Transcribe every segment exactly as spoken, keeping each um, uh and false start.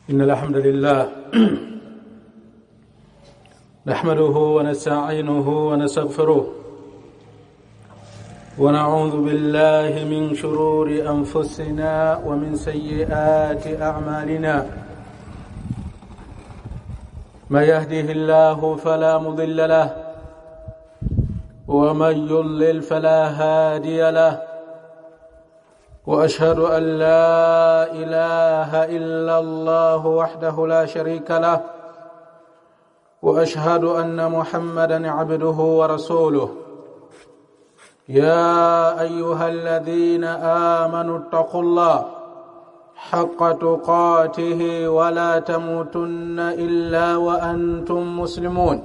إن الحمد لله نحمده ونستعينه ونستغفره ونعوذ بالله من شرور أنفسنا ومن سيئات أعمالنا من يهده الله فلا مضل له ومن يضلل فلا هادي له وأشهد أن لا إله إلا الله وحده لا شريك له وأشهد أن محمدًا عبده ورسوله يا أيها الذين آمنوا اتقوا الله حق تقاته ولا تموتن إلا وأنتم مسلمون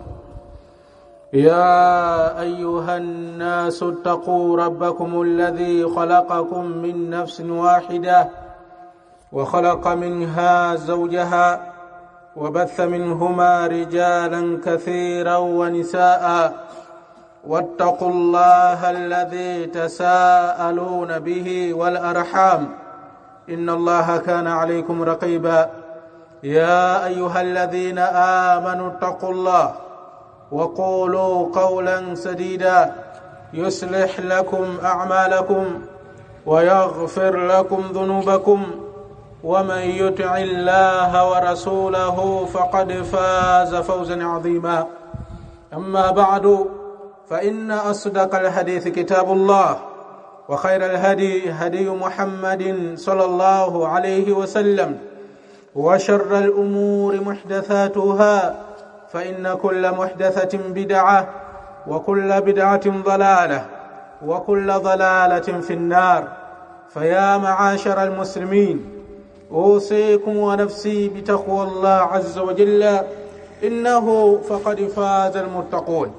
يا أيها الناس اتقوا ربكم الذي خلقكم من نفس واحدة وخلق منها زوجها وبث منهما رجالا كثيرا ونساء واتقوا الله الذي تساءلون به والأرحام إن الله كان عليكم رقيبا يا أيها الذين آمنوا اتقوا الله وقولوا قولا سديدا يصلح لكم أعمالكم ويغفر لكم ذنوبكم ومن يطع الله ورسوله فقد فاز فوزا عظيما أما بعد فإن أصدق الحديث كتاب الله وخير الهدي هدي محمد صلى الله عليه وسلم وشر الأمور محدثاتها فإن كل محدثة بدعة وكل بدعة ضلالة وكل ضلالة في النار فيا معاشر المسلمين أوصيكم ونفسي بتقوى الله عز وجل إنه فقد فاز المتقون.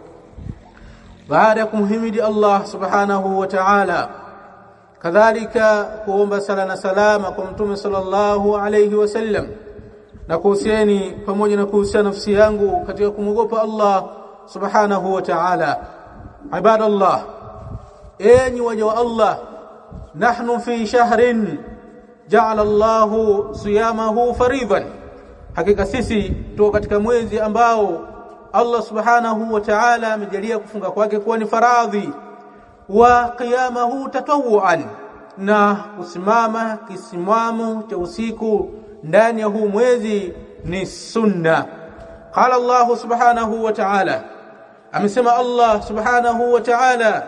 بعدكم حمد الله سبحانه وتعالى كذلك kuomba sala na salama kwa Mtume sallallahu alayhi wasallam na kuhusieni pamoja na kuhusiana nafsi yangu katika kumwogopa Allah subhanahu wa ta'ala. Ibadallah, enyi waja wa Allah, nahnu fi shahrin ja'ala Allahu siyamahu fariidan, hakika sisi tuko katika mwezi ambao Allah subhanahu wa ta'ala amejalia kufunga kwake kuwa ni faradhi, wa qiyamahu tatawuan, na kusimama kisimamo cha usiku ndani ya huu mwezi ni sunna. Qala Allah subhanahu wa ta'ala, amesema Allah subhanahu wa ta'ala,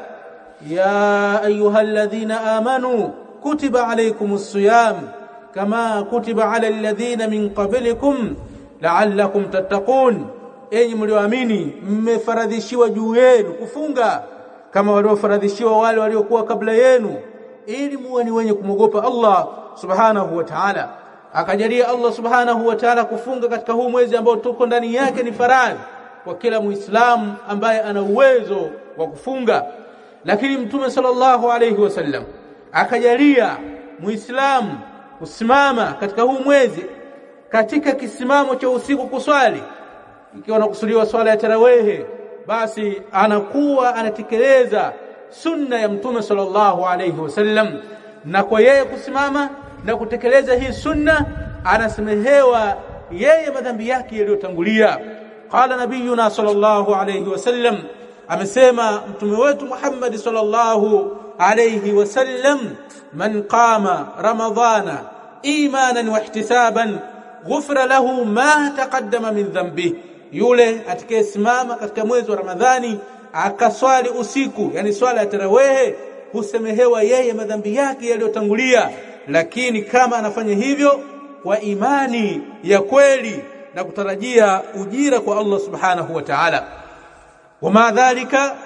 ya ayyuhalladhina amanu kutiba alaykumus siyam kama kutiba alal ladhina min qablikum la'allakum tattaqun, enyi mlioamini mmefaradhishiwa juu yenu kufunga kama waliofaradhishiwa wale waliokuwa kabla yenu, ili muwe ni wenye kumwogopa Allah subhanahu wa ta'ala. Akajalia Allah subhanahu wa ta'ala kufunga katika huu mwezi ambao tuko ndani yake ni faradhi kwa kila Muislamu ambaye ana uwezo wa kufunga. Lakini Mtume sallallahu alayhi wasallam akajalia Muislamu kusimama katika huu mwezi katika kisimamo cha usiku kuswali, ikiwa nakusudiwa swala ya tarawehe, basi anakuwa anatekeleza sunna ya Mtume sallallahu alayhi wasallam, na kwa yeye kusimama na kutekeleza hii sunna anasamehewa yeye madhambi yake yaliyotangulia. Qala nabiyuna sallallahu alayhi wasallam, amesema mtume wetu Muhammad sallallahu alayhi wasallam, man qama ramadhana imanan wa ihtisaban ghufira lahu ma taqaddama min dhanbi, yule atakayesimama katika mwezi wa Ramadhani akaswali usiku, yani swala ya tarawehe, husemehewa yeye madhambi yake yaliyotangulia. Lakini kama anafanya hivyo kwa imani ya kweli na kutarajia ujira kwa Allah subhanahu wa ta'ala. Wama dhalika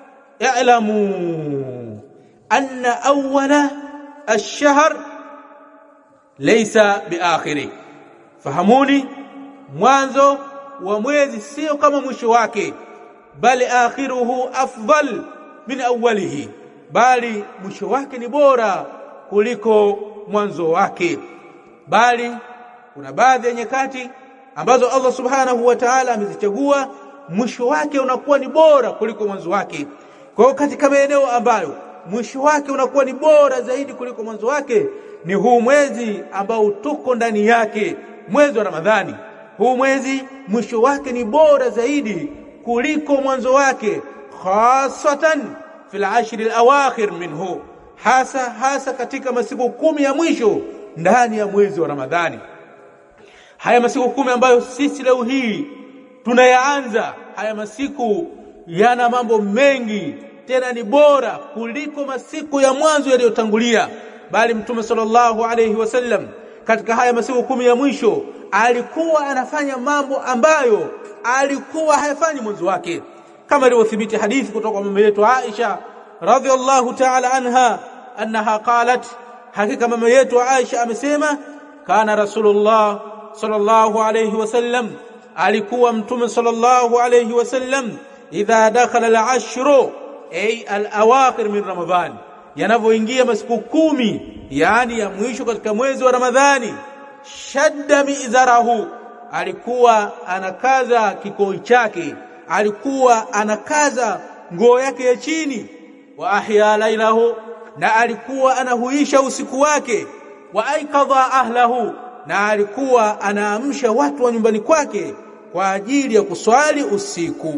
ya'lamu anna awwala ash-shahr laysa biakhiri, fahamuni mwanzo wa mwezi sio kama mwisho wake, bali akhiruhu afdal min awwalihi, bali mwisho wake ni bora kuliko mwanzo wake. Bali kuna baadhi ya nyakati ambazo Allah subhanahu wa ta'ala amezichagua mwisho wake unakuwa ni bora kuliko mwanzo wake. Kwa hiyo katika maeneo ambayo mwisho wake unakuwa ni bora zaidi kuliko mwanzo wake ni huu mwezi ambao tuko ndani yake, mwezi wa Ramadhani. Huu mwezi mwisho wake ni bora zaidi kuliko mwanzo wake, khasatan fil ashr al-awakhir minhu, hasa hasa katika masiku kumi ya mwisho ndani ya mwezi wa Ramadhani. Haya masiku kumi ambayo sisi leo hii tunayaanza, haya masiku yana mambo mengi, tena ni bora kuliko masiku ya mwanzo yaliyotangulia. Bali Mtume sallallahu alayhi wasallam katika haya masiku kumi ya mwisho alikuwa anafanya mambo ambayo alikuwa hayafanyi mwanzo wake, kama ilivyothibiti hadithi kutoka kwa mama yetu Aisha radhiallahu ta'ala anha annaha qalat, hakika mama yetu Aisha amesema, kana Rasulullah sallallahu alayhi wasallam, alikuwa Mtume sallallahu alayhi wasallam idha dakhala al-ashru ay al-awakhir min Ramadhan, yanavyoingia masiku kumi yani ya mwisho katika mwezi wa Ramadhani, shadda mizarahu, alikuwa anakaza kikoi chake, alikuwa anakaza nguo yake ya chini, wa ahya lailahu, na alikuwa anahuisha usiku wake, wa aikadha ahlahu, na alikuwa anaamsha watu wa nyumbani kwake kwa ajili ya kuswali usiku.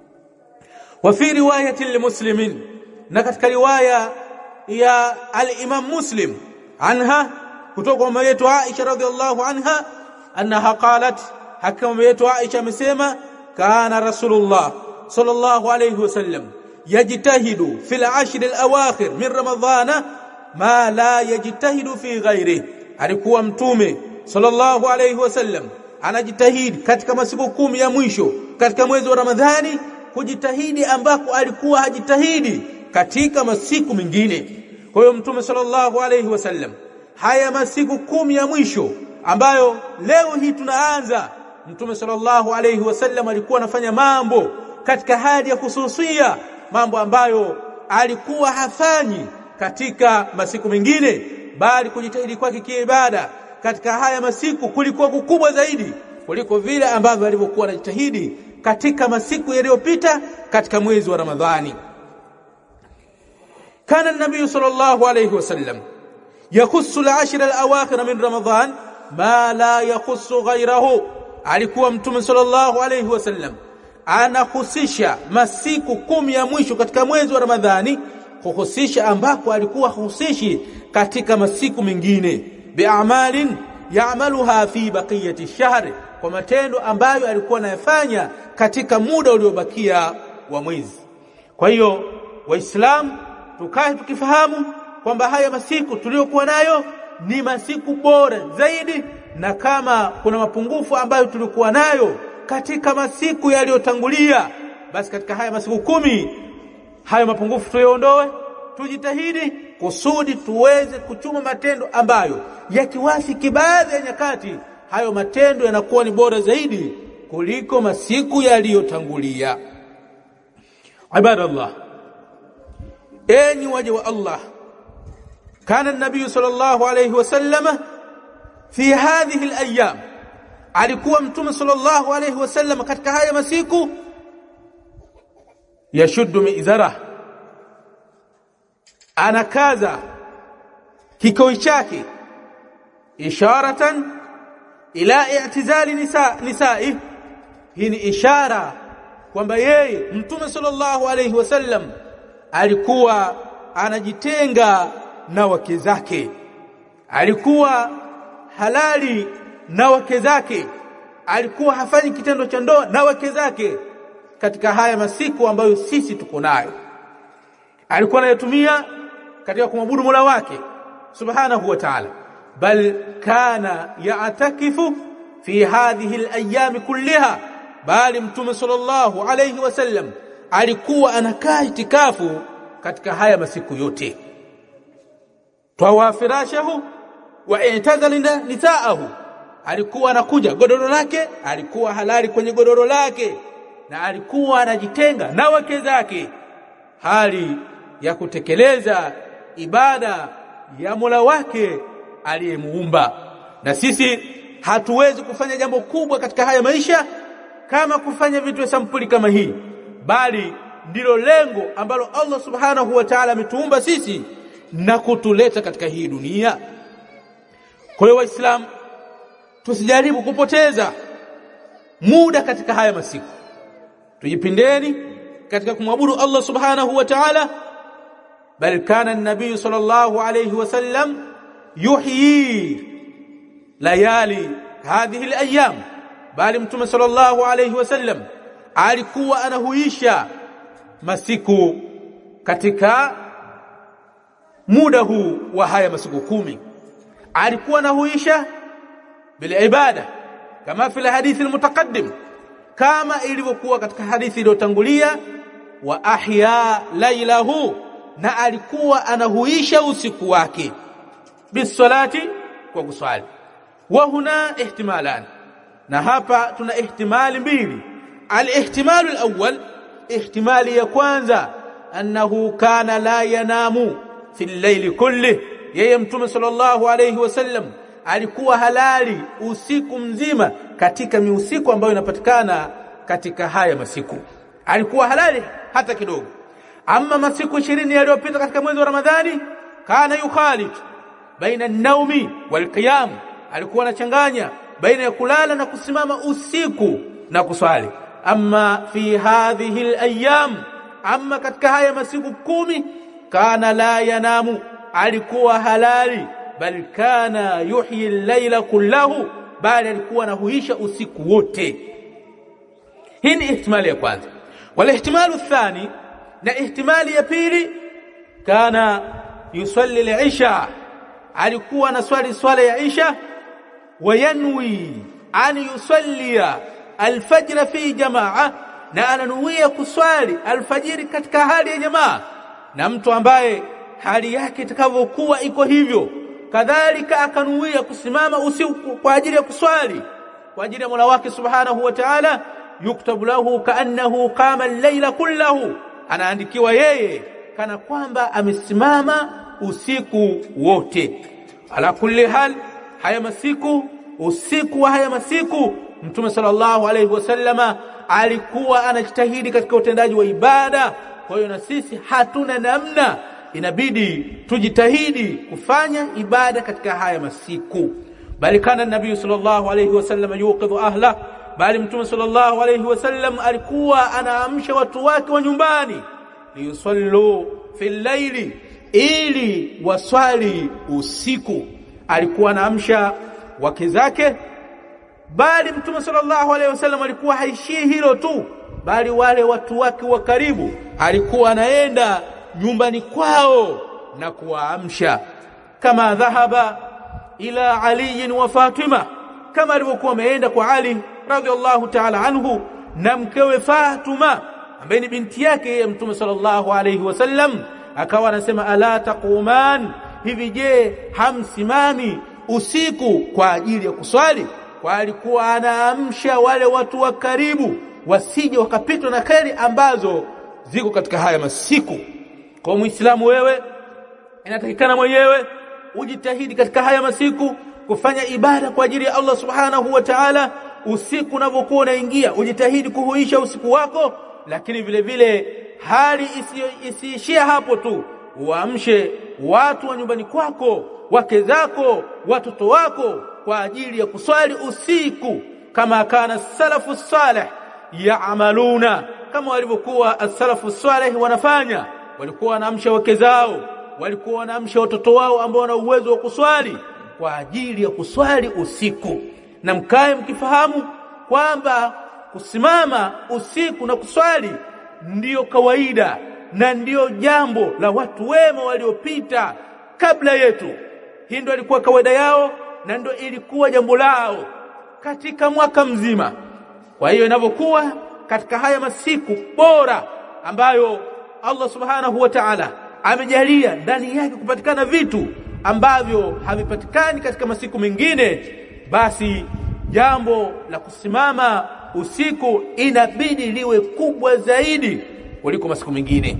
Wa fi riwayati limuslimin, na katika riwaya ya al-Imam Muslim anha kutoka kwa mama yetu Aisha radhiallahu anha annaha qalat, hakika mama yetu Aisha amesema, kana Rasulullah sallallahu alayhi wasallam yajtahidu fil ashr al-awakhir min Ramadhana ma la yajtahidu fi ghairihi, alikuwa Mtume sallallahu alayhi wasallam anajitahidi katika masiku kumi ya mwisho katika mwezi wa Ramadhani, kujitahidi ambako alikuwa hajitahidi katika masiku mengine. Kwa hiyo Mtume sallallahu alayhi wasallam haya masiku kumi ya mwisho ambayo leo hii tunaanza, Mtume sallallahu alayhi wasallam alikuwa anafanya mambo katika hali ya kususia, mambo ambayo alikuwa hafanyi katika masiku mengine, bali kujitahidi kwake kiibada katika haya masiku kulikuwa kukubwa zaidi kuliko vile ambavyo alivyokuwa anajitahidi katika masiku yaliyopita katika mwezi wa Ramadhani. Kana an-nabiy sallallahu alayhi wasallam yakhussu al-ashr al-awakhir min Ramadhan ma la yakhussu ghayrahu, alikuwa Mtume sallallahu alayhi wasallam anahusisha masiku kumi ya mwisho katika mwezi wa Ramadhani, kuhusisha ambako alikuwa husishi katika masiku mengine, bi'amalin ya'maluha fi baqiyati ash-shahr, kwa matendo ambayo alikuwa anayafanya katika muda uliobakia wa mwezi. Kwa hiyo Waislamu tukae tukifahamu kwamba haya masiku tuliyokuwa nayo ni masiku bora zaidi, na kama kuna mapungufu ambayo tulikuwa nayo katika masiku yaliyotangulia, basi katika haya masiku kumi hayo mapungufu tuyaondoe, tujitahidi kusudi tuweze kuchuma matendo ambayo yakiwafiki baadhi ya nyakati hayo matendo yanakuwa ni bora zaidi kuliko masiku yaliyotangulia. Ibadallah, enyi waja wa Allah, kana an-nabiy sallallahu alayhi wasallam fi hadhihi al-ayyam, alikuwa Mtume sallallahu alayhi wasallam katika haya masiku yashuddu mizara, anakaza kikoi chake, isharatan ila i'tizali nisa nisa'i, hii ni ishara kwamba yeye Mtume sallallahu alayhi wasallam alikuwa anajitenga na wake zake, alikuwa halali na wake zake, alikuwa hafanyi kitendo cha ndoa na wake zake katika haya masiku ambayo sisi tuko nayo. Alikuwa anayatumia katika kumwabudu Mola wake subhanahu wa ta'ala, bal kana ya'takifu fi hadhihi al-ayyam kullaha, bali Mtume sallallahu alayhi wasallam alikuwa anakaa itikafu katika haya masiku yote. Tawafirashahu wa i'tazalina nisaahu, alikuwa anakuja godoro lake, alikuwa halali kwenye godoro lake, na alikuwa anajitenga na wake zake, hali ya kutekeleza ibada ya Mola wake aliyemuumba. Na sisi hatuwezi kufanya jambo kubwa katika haya maisha kama kufanya vitu vya sampuli kama hii, bali ndilo lengo ambalo Allah subhanahu wa ta'ala ametuumba sisi na kutuleta katika hii dunia. Kwa hiyo Waislamu, tusijaribu kupoteza muda katika haya masiku. Tujipindeni katika kumwabudu Allah subhanahu wa ta'ala. Bal kana an-nabiy sallallahu alayhi wasallam yuhyi layali hadhihi al-ayyam, bali mtume sallallahu alayhi wasallam alikuwa anahuisha masiku katika muda huu wa haya masiku kumi. Alikuwa anahuisha bil ibada kama fi al-hadith al-mutaqaddim, kama ilivyokuwa katika hadithi iliyotangulia, wa ahya lailahu, na alikuwa anahuisha usiku wake bisalati, kwa kuswali. Wa huna ihtimalan, na hapa tuna ihtimali mbili. Al-ihtimalu al-awwal, ihtimali ya kwanza, annahu kana la yanamu fi al-layli kulli, yeye mtume sallallahu alayhi wasallam alikuwa halali usiku mzima katika miusiku ambayo inapatikana katika haya masiku, alikuwa halali hata kidogo. Amma masiku ishirini yaliyopita katika mwezi wa Ramadhani, kana yukhalid baina an-naumi wal-qiyam, alikuwa anachanganya baina ya kulala na kusimama usiku na kuswali. Amma fi hadhihi al-ayyam, amma katika haya masiku kumi, kana la yanamu, alikuwa halali, bal kana yuhyi al-layla kullahu, bali alikuwa anahuisha usiku wote. Hii ni ihtimali ya kwanza. Wala ihtimalu thani, na ihtimali ya pili, kana yusalli al-isha, alikuwa anaswali swala ya isha, wayanwi an yusalli al-fajr fi jamaa, na ananuia kuswali alfajiri katika hali ya jamaa. Na mtu ambaye hali yake itakavyokuwa iko hivyo, kadhalika akanuia kusimama usiku kwa ajili ya kuswali kwa ajili ya Mola wake subhanahu wa ta'ala, yuktabu lahu kaannahu qama al-layla kullahu, anaandikiwa yeye kana kwamba amesimama usiku wote. Ala kulli hal, haya masiku, usiku wa haya masiku, mtume sallallahu alayhi wasallama alikuwa anajitahidi katika utendaji wa ibada. Kwa hiyo na sisi hatuna namna, inabidi tujitahidi kufanya ibada katika haya masiku. Bali kana nabii sallallahu alayhi wasallam yuqidhu ahla, bali mtume sallallahu alayhi wasallam alikuwa anaamsha watu wake wa nyumbani, liyusallu fil layli, ili waswali usiku. Alikuwa anaamsha wake zake, bali mtume sallallahu alayhi wasallam alikuwa haishii hilo tu, bali wale watu wake wa karibu alikuwa anaenda nyumbani kwao na kuwaamsha. Kama dhahaba ila Ali wa Fatima, kama alivyokuwa ameenda kwa Ali radhiallahu ta'ala anhu na mkewe Fatima ambaye ni binti yake ya mtume sallallahu alayhi wasallam, akawa anasema ala taquman, hivi je hamsimami usiku kwa ajili ya kuswali? Kwa alikuwa anaamsha wale watu wa karibu wasije wakapitwa na kheri ambazo ziko katika haya masiku. Kwa Muislamu, wewe inatakikana mwenyewe ujitahidi katika haya masiku kufanya ibada kwa ajili ya Allah subhanahu wa ta'ala. Usiku unapokuwa unaingia, ujitahidi kuhuisha usiku wako, lakini vile vile hali isiishia hapo tu, uamshe watu wa nyumbani kwako, wake zako, watoto wako kwa ajili ya kuswali usiku, kama kana salafu salih yaamaluna, kama walivyokuwa as-salafu salih wanafanya. Walikuwa wanaamsha wake zao, walikuwa wanaamsha watoto wao ambao wana uwezo wa kuswali kwa ajili ya kuswali usiku. Na mkae mkifahamu kwamba kusimama usiku na kuswali ndiyo kawaida na ndiyo jambo la watu wema waliopita kabla yetu. Hii ndio ilikuwa kawaida yao na ndio ilikuwa jambo lao katika mwaka mzima. Kwa hiyo inapokuwa katika haya masiku bora ambayo Allah subhanahu wa ta'ala amejalia ndani yake kupatikana vitu ambavyo havipatikani katika masiku mengine, basi jambo la kusimama usiku inabidi liwe kubwa zaidi kuliko masiku mengine.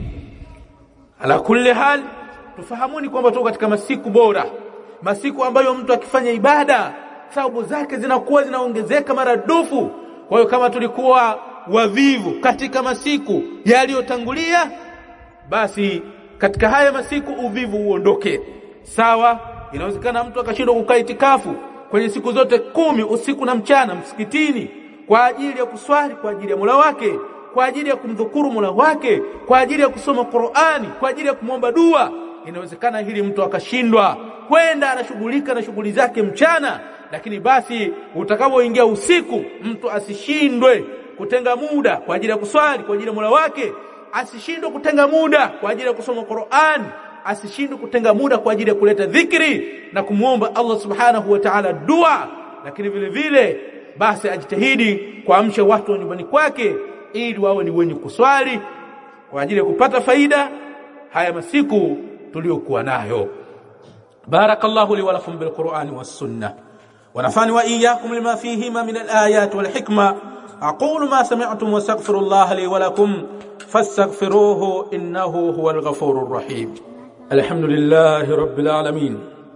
Ala kulli hal, tufahamuni kwamba tuko katika masiku bora, masiku ambayo mtu akifanya ibada thawabu zake zinakuwa zinaongezeka maradufu. Kwa hiyo kama tulikuwa wavivu katika masiku yaliyotangulia, basi katika haya masiku uvivu uondoke. Sawa, inawezekana mtu akashindwa kukaa itikafu kwenye siku zote kumi usiku na mchana msikitini kwa ajili ya kuswali kwa ajili ya Mola wake, kwa ajili ya kumdhukuru Mola wake, kwa ajili ya kusoma Qur'ani, kwa ajili ya kumwomba dua, inawezekana hili mtu akashindwa kwenda anashughulika na shughuli zake mchana, lakini basi utakapoingia usiku mtu asishindwe kutenga muda kwa ajili ya kuswali kwa ajili ya Mola wake, asishindwe kutenga muda kwa ajili ya kusoma Qur'an, asishindwe kutenga muda kwa ajili ya kuleta dhikri na kumuomba Allah subhanahu wa ta'ala dua. Lakini vile vile basi ajitahidi kuamsha watu wa nyumbani kwake ili wawe ni wenye kuswali kwa ajili ya kupata faida haya masiku tuliokuwa nayo. Barakallahu li wa lakum bil Qur'ani was sunnah wa nafani wa iyyakum lima fihima min al ayat wal hikma. aqulu ma sami'tum wastaghfirullaha li wa lakum fastaghfiruhu innahu huwal ghafurur rahim. Alhamdulillahi rabbil alamin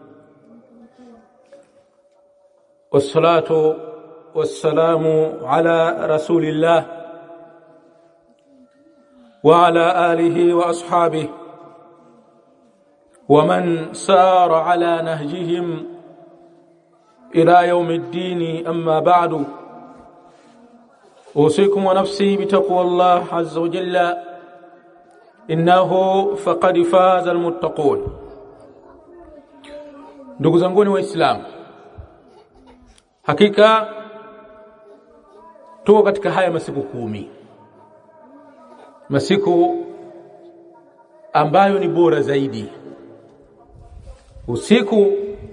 wassalatu wassalamu ala rasulillah wa ala alihi wa ashabihi ومن سار على نهجهم إلى يوم الدين. أما بعد، أوصيكم ونفسي بتقوى الله عز وجل إنه فقد فاز المتقون. ndugu zanguni wa Islam, hakika tuko katika haya masiku kumi, masiku ambayo ni bora zaidi. Usiku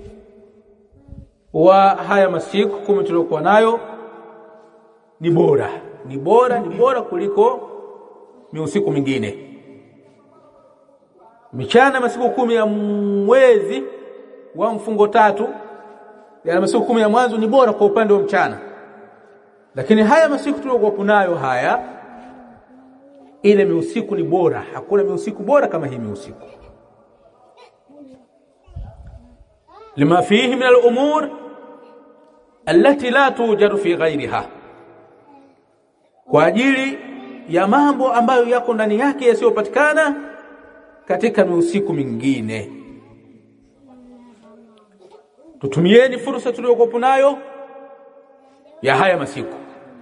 wa haya masiku kumi tuliokuwa nayo ni bora, ni bora, ni bora kuliko usiku mingine. Michana masiku kumi ya mwezi wa mfungo tatu, ya masiku kumi ya mwanzo ni bora kwa upande wa mchana. Lakini haya masiku tuliokuwa nayo haya, ile usiku ni bora, hakuna usiku bora kama hii usiku. لما فيه من الأمور التي لا توجد في غيرها, kwa ajili ya mambo ambayo yako ndani yake yasiyopatikana katika usiku mingine. Tutumieni fursa tuliyokuwa nayo ya haya masiku,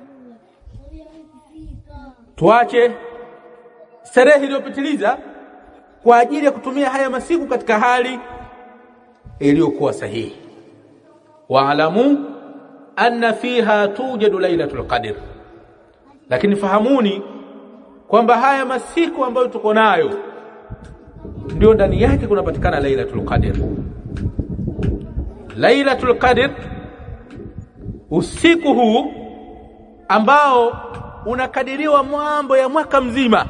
tuache starehe iliyopitiliza kwa ajili ya kutumia haya masiku katika hali iliyokuwa sahihi. Waalamu anna fiha tujadu lailatul qadr, lakini fahamuni kwamba haya masiku ambayo tuko nayo ndio ndani yake kunapatikana lailatul qadr. Lailatul qadr, usiku huu ambao unakadiriwa mambo ya mwaka mzima.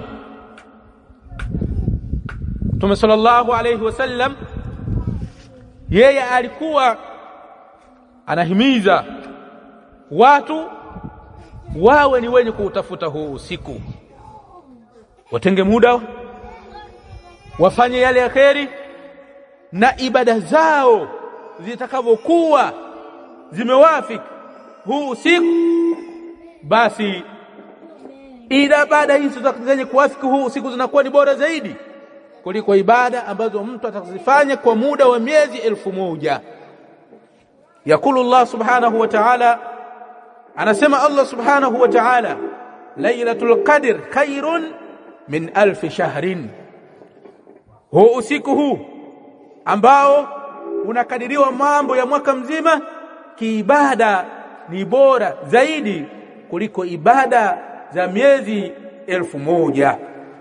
Mtume sallallahu alayhi wasallam yeye alikuwa anahimiza watu wawe ni wenye kuutafuta huu usiku, watenge muda, wafanye yale ya kheri, na ibada zao zitakavyokuwa zimewafiki huu usiku, basi ila baada hizo zenye kuwafiki huu usiku zinakuwa ni bora zaidi kuliko ibada ambazo mtu atakazifanya kwa muda wa miezi elfu moja. Yakulu Allah subhanahu wa ta'ala, anasema Allah subhanahu wa ta'ala, lailatul qadr khairun min alf shahrin. Huu usiku huu ambao unakadiriwa mambo ya mwaka mzima, kiibada ni bora zaidi kuliko ibada za miezi elfu moja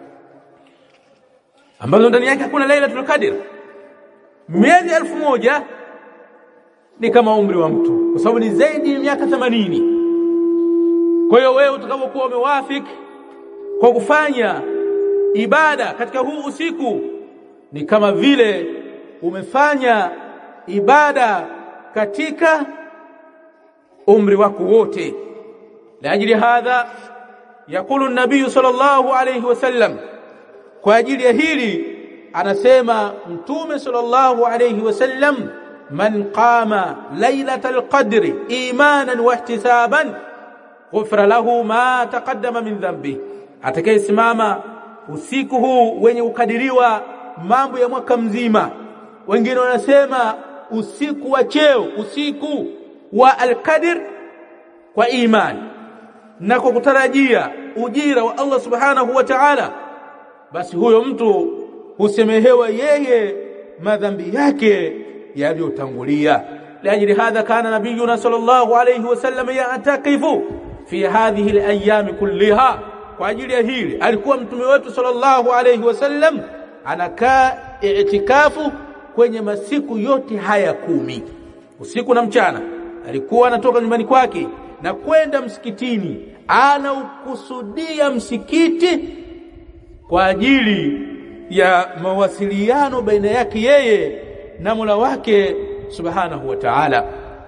ambazo ndani yake hakuna lailatul qadr. Miezi elfu moja ni kama umri wa mtu, kwa sababu ni zaidi ya miaka themanini. Kwa hiyo wewe utakapokuwa umewafiki kwa kufanya ibada katika huu usiku, ni kama vile umefanya ibada katika umri wako wote. La ajili hadha yakulu an-nabii sallallahu alayhi wasallam, kwa ajili ya hili anasema Mtume sallallahu alayhi wasallam, man qama lailatal qadri imanan wa ihtisaban ghufira lahu ma taqaddama min dhanbi. Atakayesimama usiku huu wenye ukadiriwa mambo ya mwaka mzima, wengine wanasema usiku wa cheo, usiku wa al-qadr kwa imani na kwa kutarajia ujira wa Allah subhanahu wa ta'ala, basi huyo mtu husemehewa yeye madhambi yake yaliyotangulia. Liajili hadha kana nabiyuna sallallahu alayhi wasallam ya'takifu fi hadhihi al-ayyam kulliha, kwa ajili ya hili alikuwa mtume wetu sallallahu alayhi wasallam anakaa i'tikafu kwenye masiku yote haya kumi, usiku na mchana. Alikuwa anatoka nyumbani kwake na kwenda msikitini, anaukusudia msikiti kwa ajili ya mawasiliano baina yake yeye na Mola wake subhanahu wa ta'ala.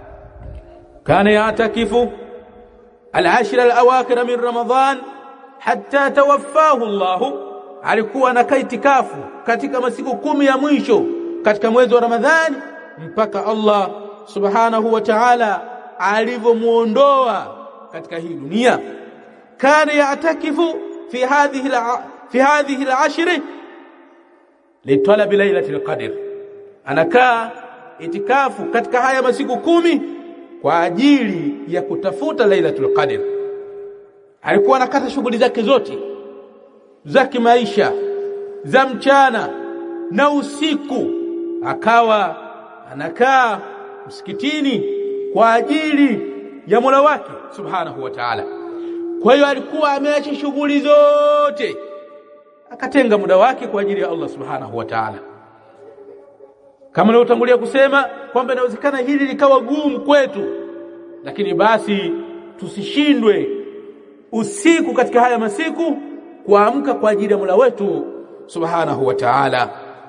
Kana ya'takifu al-ashra al-awakhir min Ramadhan hatta tawaffahu Allah, alikuwa anakaa itikafu katika masiku kumi ya mwisho katika mwezi wa Ramadhani mpaka Allah subhanahu wa ta'ala alivyomuondoa katika hii dunia. Kana ya'takifu fi hadhihi fi hadhihi al-ashr li talab laylatil qadr, anakaa itikafu katika haya masiku kumi kwa ajili ya kutafuta lailatul qadr. Alikuwa anakata shughuli zake zote za kimaisha za mchana na usiku, akawa anakaa msikitini kwa ajili ya Mola wake subhanahu wa ta'ala. Kwa hiyo alikuwa ameacha shughuli zote, akatenga muda wake kwa ajili ya Allah subhanahu wa ta'ala. Kama nilivyotangulia kusema kwamba inawezekana hili likawa gumu kwetu, lakini basi tusishindwe usiku katika haya masiku kuamka kwa ajili ya Mola wetu subhanahu wa ta'ala.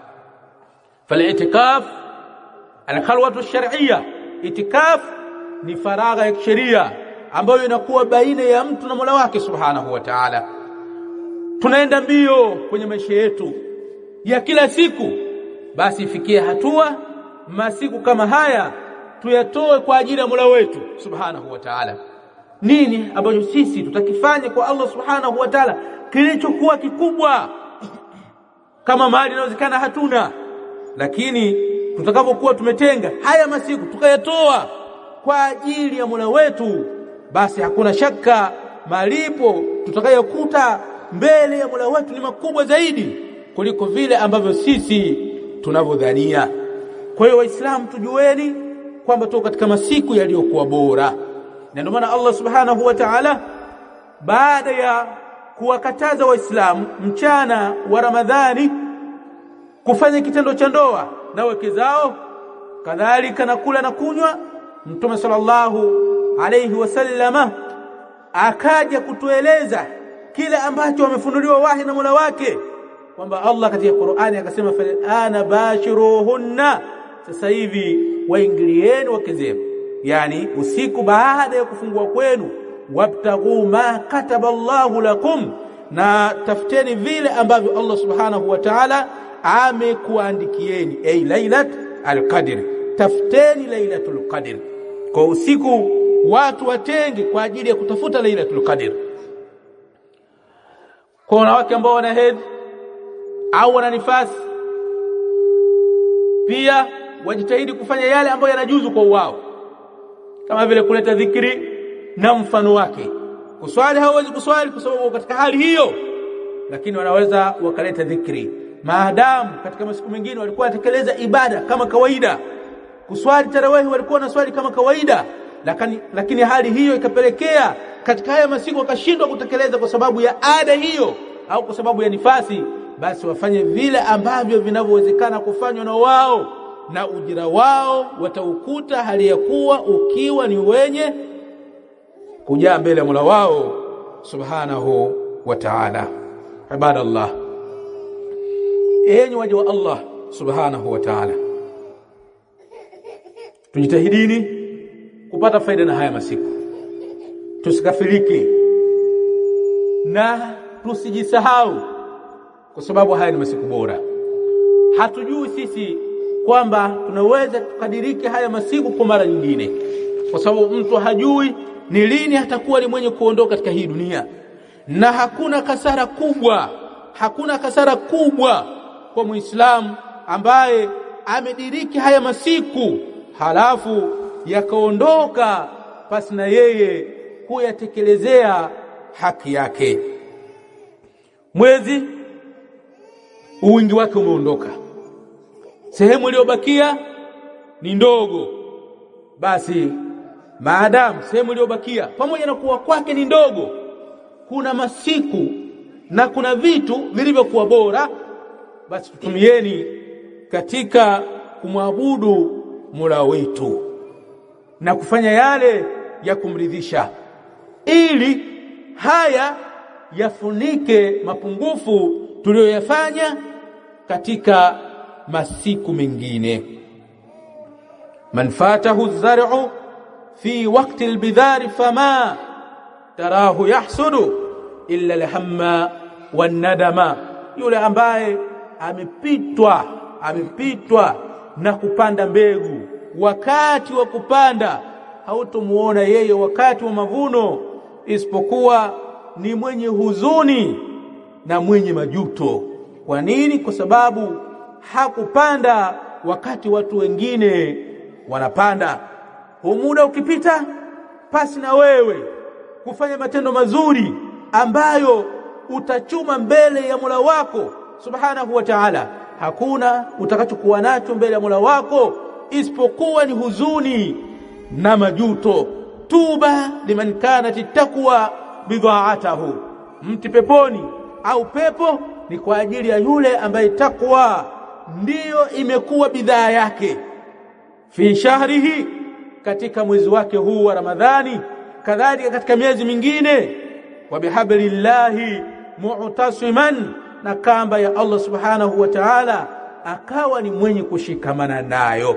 Fal-i'tikaf al-khalwatu ash-shar'iyya, itikaf ni faragha ya kisheria ambayo inakuwa baina ya mtu na Mola wake subhanahu wa ta'ala. Tunaenda mbio kwenye maisha yetu ya kila siku, basi ifikie hatua masiku kama haya tuyatoe kwa ajili ya Mola wetu subhanahu wa ta'ala. Nini ambacho sisi tutakifanya kwa Allah subhanahu wa ta'ala kilichokuwa kikubwa? Kama mali inawezekana hatuna, lakini tutakapokuwa tumetenga haya masiku tukayatoa kwa ajili ya Mola wetu, basi hakuna shaka malipo tutakayokuta mbele ya Mola wetu ni makubwa zaidi kuliko vile ambavyo sisi tunavyodhania. Kwa hiyo Waislamu, tujueni kwamba tuko katika masiku yaliyokuwa bora, na ndio maana Allah subhanahu wa ta'ala baada ya kuwakataza Waislamu mchana wa Ramadhani kufanya kitendo cha ndoa na wake zao, kadhalika na kula na kunywa, Mtume sallallahu alayhi wasallama akaja kutueleza kile ambacho wamefunuliwa wahi na Mola wake, kwamba Allah katika Qur'ani akasema fa ana bashiruhunna, sasa hivi waingilieni wake zenu, yani usiku baada ya kufungua kwenu, wabtaghu ma kataba Allahu lakum, na tafuteni vile ambavyo Allah subhanahu wa ta'ala amekuandikieni, ay lailat al-qadr, tafuteni lailatul qadr. Kwa usiku watu watenge kwa ajili ya kutafuta lailatul qadr. Kwa wanawake ambao wana hedhi au wana nifasi pia wajitahidi kufanya yale ambayo yanajuzu kwa wao, kama vile kuleta dhikri na mfano wake. Kuswali hawezi kuswali kwa sababu katika hali hiyo, lakini wanaweza wakaleta dhikri maadamu katika masiku mengine walikuwa watekeleza ibada kama kawaida. Kuswali tarawih walikuwa na swali kama kawaida, lakini lakini hali hiyo ikapelekea katika haya masiku wakashindwa kutekeleza kwa sababu ya ada hiyo au kwa sababu ya nifasi, basi wafanye vile ambavyo vinavyowezekana kufanywa na wao, na ujira wao wataukuta hali ya kuwa ukiwa ni wenye kujaa mbele ya Mola wao subhanahu wa ta'ala. Ibadallah, enyi waja wa Allah subhanahu wa ta'ala, tujitahidini kupata faida na haya masiku, tusikafiriki na tusijisahau, kwa sababu haya ni masiku bora. Hatujui sisi kwamba tunaweza tukadiriki haya masiku kwa mara nyingine, kwa sababu mtu hajui ni lini atakuwa ni mwenye kuondoka katika hii dunia. Na hakuna kasara kubwa, hakuna kasara kubwa kwa Muislamu ambaye amediriki haya masiku halafu yakaondoka pasi na yeye kuyatekelezea haki yake. Mwezi wingi wake umeondoka, sehemu iliyobakia ni ndogo. Basi maadamu sehemu iliyobakia pamoja na kuwa kwake ni ndogo, kuna masiku na kuna vitu vilivyokuwa bora, basi tutumieni katika kumwabudu Mola wetu na kufanya yale ya kumridhisha, ili haya yafunike mapungufu tuliyoyafanya katika masiku mengine. Man fatahu az-zar'u fi waqti al-bidhar fama tarahu yahsudu illa al-hamma wan-nadama, yule ambaye amepitwa amepitwa na kupanda mbegu wakati wa kupanda, hautomuona yeye wakati wa mavuno, isipokuwa ni mwenye huzuni na mwenye majuto. Kwa nini? Kwa sababu hakupanda wakati watu wengine wanapanda. Huu muda ukipita pasi na wewe kufanya matendo mazuri ambayo utachuma mbele ya Mola wako Subhanahu wa Ta'ala, hakuna utakachokuwa nacho mbele ya Mola wako isipokuwa ni huzuni na majuto. Tuba liman kanat taqwa bidha'atahu, mti peponi au pepo ni kwa ajili ya yule ambaye takwa ndiyo imekuwa bidhaa yake. Fi shahrihi, katika mwezi wake huu wa Ramadhani, kadhalika katika miezi mingine. Wa bihablillahi mu'tasiman, na kamba ya Allah Subhanahu wa Ta'ala akawa ni mwenye kushikamana nayo.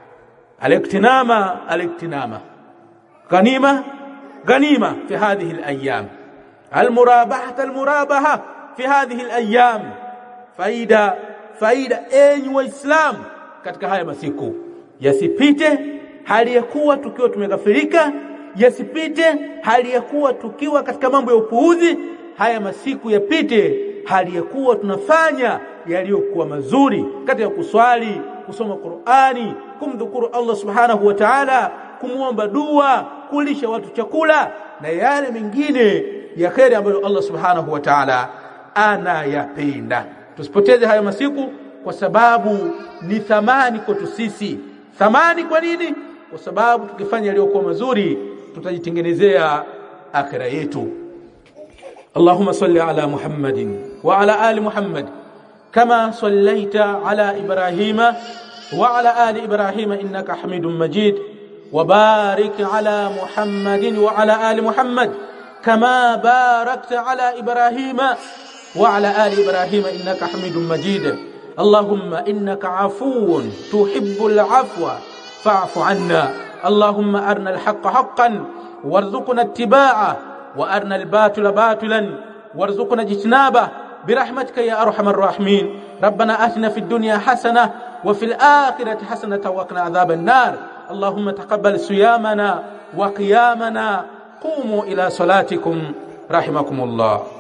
Aliktinama aliktinama ghanima ghanima fi hadhihi al-ayyam, al-murabaha al-murabaha fi hadhihi al-ayyam. Faida faida enyi waislamu katika haya masiku, yasipite hali ya kuwa tukiwa tumeghafirika, yasipite hali ya kuwa tukiwa katika mambo ya upuuzi. Haya masiku yapite hali ya kuwa tunafanya yaliyokuwa mazuri katika kuswali, kusoma Qur'ani, kumdhukuru Allah Subhanahu wa Ta'ala, kumuomba dua, kulisha watu chakula na yale mengine ya kheri ambayo Allah Subhanahu wa Ta'ala anayapenda. Tusipoteze haya masiku, kwa sababu ni thamani kwetu sisi. Thamani kwa nini? Kwa sababu tukifanya yaliyokuwa mazuri tutajitengenezea akhira yetu. Allahumma salli ala Muhammadin wa ala ali Muhammad kama sallaita ala Ibrahima wa ala ali Ibrahima innaka Hamidum Majid, wa barik ala Muhammadin wa ala ali Muhammad kama barakta ala Ibrahima wa ala ali Ibrahima innaka Hamidum Majid. Allahumma innaka afuwun tuhibbul afwa fa'fu anna. Allahumma arina al-haqqa haqqan warzuqna ittiba'ah wa arina al-batila batilan warzuqna ijtinabah برحمتك يا أرحم الراحمين. ربنا آتنا في الدنيا حسنة وفي الآخرة حسنة وقنا عذاب النار. اللهم تقبل صيامنا وقيامنا. قوموا إلى صلاتكم رحمكم الله.